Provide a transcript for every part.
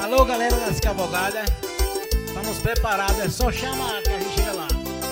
Alô, galera das cavalgadas, estamos preparados, é só chamar que a gente chega lá.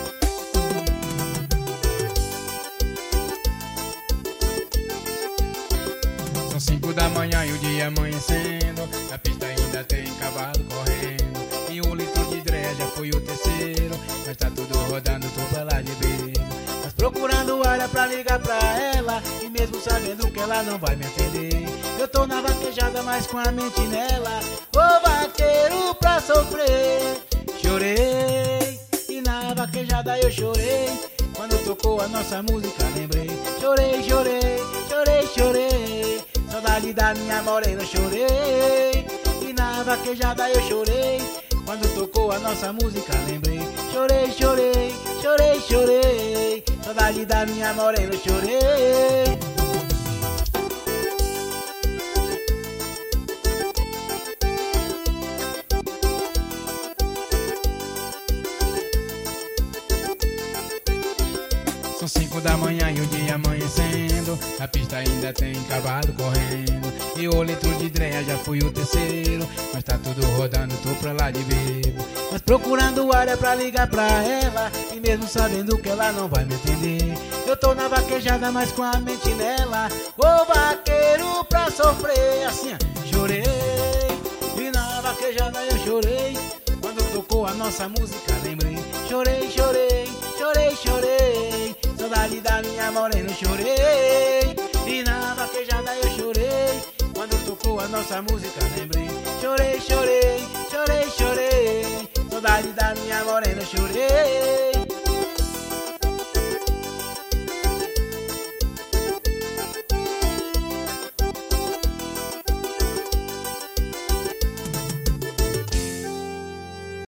São 5 da manhã e o dia amanhecendo, na pista ainda tem cavalo correndo, e um litro de dreia já foi o terceiro, mas tá tudo rodando, tô pra lá de bebo. Mas procurando área pra ligar pra ela, e mesmo sabendo que ela não vai me atender, eu tô na vaquejada, mas com a mente nela. Ô vaqueiro pra sofrer, chorei, e na vaquejada eu chorei. Quando tocou a nossa música lembrei, chorei, chorei, chorei, chorei. Saudade da minha morena, chorei, e na vaquejada eu chorei. Quando tocou a nossa música lembrei, chorei, chorei, chorei, chorei. Saudade da minha morena, chorei. São 5 da manhã e o dia amanhecendo, na pista ainda tem cavalo correndo, e o litro de dreia já foi o terceiro, mas tá tudo rodando, tô pra lá de bebo. Mas procurando área pra ligar pra ela, e mesmo sabendo que ela não vai me atender, eu tô na vaquejada, mas com a mente nela. Ô vaqueiro pra sofrer, assim, ó, chorei, e na vaquejada eu chorei. Quando tocou a nossa música lembrei, chorei, chorei, chorei, chorei. Saudade da minha morena, chorei, e na vaquejada eu chorei. Quando tocou a nossa música lembrei, chorei, chorei, chorei, chorei. Saudade da minha morena, chorei.